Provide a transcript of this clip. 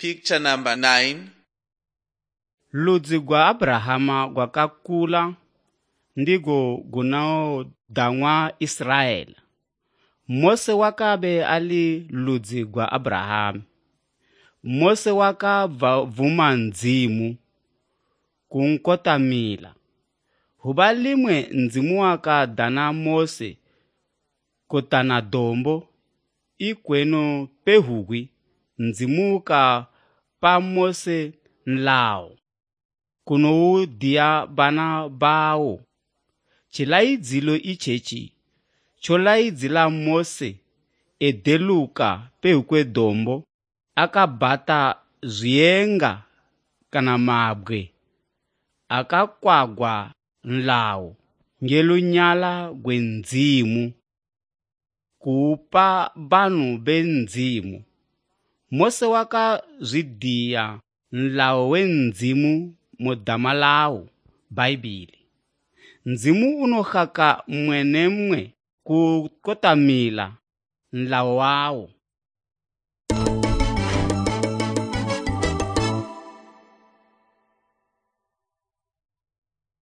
Picture number 9. Ludzi gwa Abrahama gwakakula ndigo gunao dangwa Israel. Mose wakabe ali ludzi gwa Abrahama. Mose wakavuma ndzimu kunkotamila. Hubalimwe ndzimu wakadana Mose kotana dombo ikweno pehugwi ndzimuka pa Mose nlao kuno dia bana bao chilaidzilo ichechi cholaidzila Mose edeluka pehukwe dombo akabata zvienga kana mabwe akakwagwa nlao ngelunyala gwendzimu kupa banu bendzimu. Mose wakazvidiya nlao wendzimu modamalawo Baibili. Ndzimu unohaka mwenemwe kukotamila nlao wawo.